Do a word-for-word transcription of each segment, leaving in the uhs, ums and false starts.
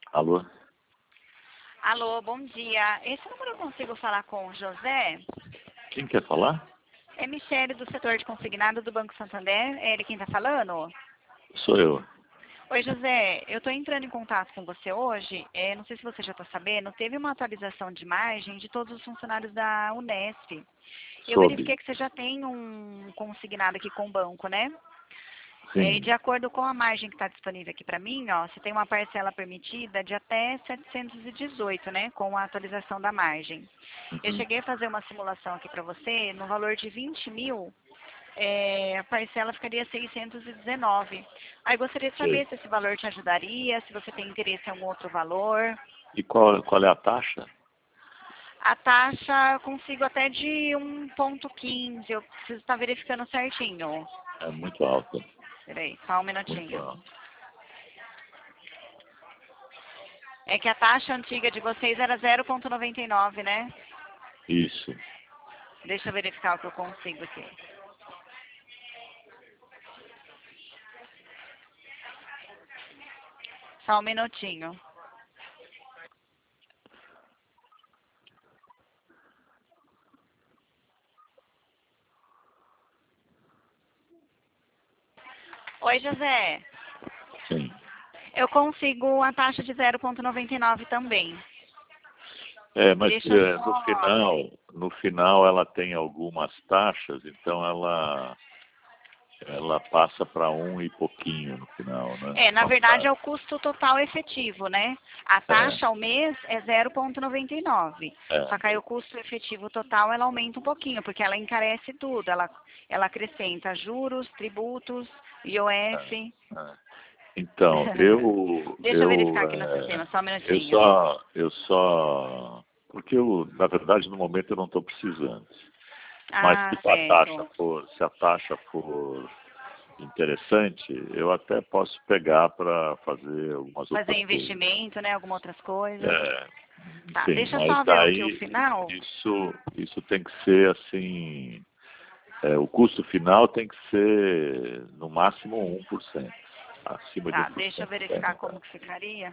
Alô? Alô, bom dia. Esse número eu consigo falar com o José? Quem quer falar? É Michele, do setor de consignado do Banco Santander. É ele quem está falando? Sou eu. Oi, José. Eu estou entrando em contato com você hoje. É, não sei se você já está sabendo, teve uma atualização de margem de todos os funcionários da Unesp. Eu Soube. verifiquei que você já tem um consignado aqui com o banco, né? É, e Sim. de acordo com a margem que está disponível aqui para mim, ó, você tem uma parcela permitida de até setecentos e dezoito, né, com a atualização da margem. Eu Uhum. cheguei a fazer uma simulação aqui para você, no valor de vinte mil, é, a parcela ficaria seiscentos e dezenove. Aí gostaria de saber Sei. se esse valor te ajudaria, se você tem interesse em algum outro valor. E qual, qual é a taxa? A taxa eu consigo até de um ponto quinze, eu preciso estar verificando certinho. É muito alta. Peraí, só um Muito minutinho. alta. É que a taxa antiga de vocês era zero vírgula noventa e nove, né? Isso. Deixa eu verificar o que eu consigo aqui. Só um minutinho. Oi, José. Sim. Eu consigo a taxa de zero vírgula noventa e nove também. É, mas Deixa eu é, no só... final, no final ela tem algumas taxas, então ela, ela passa para um e pouquinho no final, né? É, na Uma verdade é taxa. o custo total efetivo, né? A É, taxa ao mês é zero vírgula noventa e nove. é, Só que aí o custo efetivo total ela aumenta um pouquinho, porque ela encarece tudo. Ela, ela acrescenta juros, tributos, I O é, F. é. Então, eu, Deixa eu verificar eu, aqui no é, sistema, só um eu minutinho. só, eu só, porque eu, na verdade, no momento eu não estou precisando. Mas Ah, se a taxa certo. for, se a taxa for interessante, eu até posso pegar para fazer algumas Fazer outras coisas. investimento, né? Algumas outras coisas. É, Tá, sim, deixa eu mas só ver aqui o daí final. isso, isso tem que ser assim, é, o custo final tem que ser no máximo um por cento, acima de Tá, deixa eu um por cento. Daí verificar não dá. como que ficaria.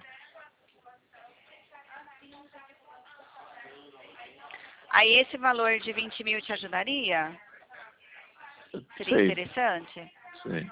Aí esse valor de vinte mil te ajudaria? Seria Sei, interessante? sim.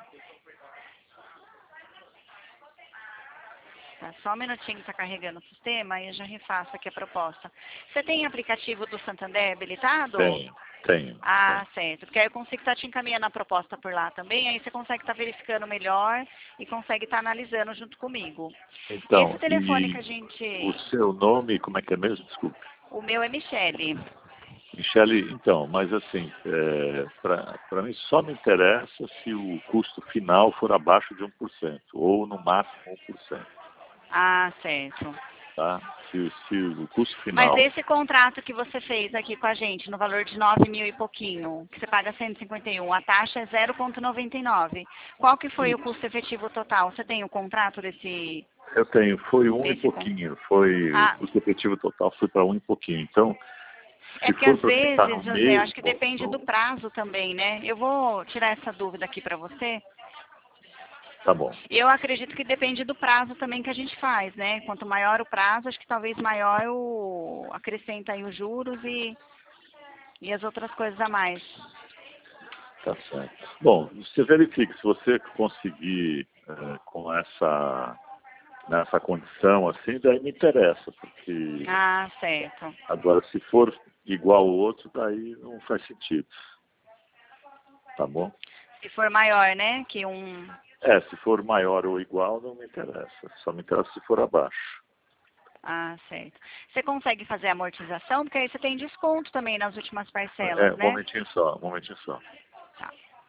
Tá, só um minutinho que está carregando o sistema e eu já refaço aqui a proposta. Você tem aplicativo do Santander habilitado? Tenho, tenho, Ah, tenho. certo. Porque aí eu consigo estar te encaminhando a proposta por lá também, aí você consegue estar verificando melhor e consegue estar analisando junto comigo. Esse Então, telefone que e a o gente... seu nome, como é que é mesmo? Desculpe. O meu é Michele. Michele, então, mas assim, é, para mim só me interessa se o custo final for abaixo de um por cento, ou no máximo um por cento, Ah, certo. tá? Se, se o custo Mas final, esse contrato que você fez aqui com a gente, no valor de nove mil e pouquinho, que você paga cento e cinquenta e um, a taxa é zero vírgula noventa e nove. Qual que foi o isso, custo efetivo total? Você tem o contrato desse, eu tenho, foi um e desse con- pouquinho, foi, o Ah, custo efetivo total foi para um e pouquinho. Então, é se porque for às para ficar vezes, no José, eu acho que mesmo, depende do no, prazo também, né? Eu vou tirar essa dúvida aqui para você. tá bom, Eu acredito que depende do prazo também que a gente faz, né? Quanto maior o prazo, acho que talvez maior o acrescenta aí os juros e, e as outras coisas a mais. tá certo. Bom, você verifique, se você conseguir é, com essa nessa condição assim, daí me interessa, porque Ah, certo. agora se for igual ao outro, daí não faz sentido, tá bom? Se for maior, né? Que um. É, se for maior ou igual, não me interessa, só me interessa se for abaixo. Ah, certo. Você consegue fazer amortização? Porque aí você tem desconto também nas últimas É, parcelas, um né? momentinho só, um momentinho só. Tá.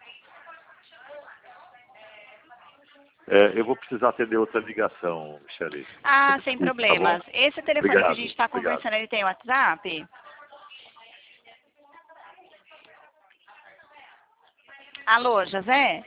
É, eu vou precisar atender outra ligação, Michele. Você Ah, me sem desculpe, tá bom? problemas. Esse telefone que a gente Obrigado, está obrigado. conversando, ele tem WhatsApp? Alô, José?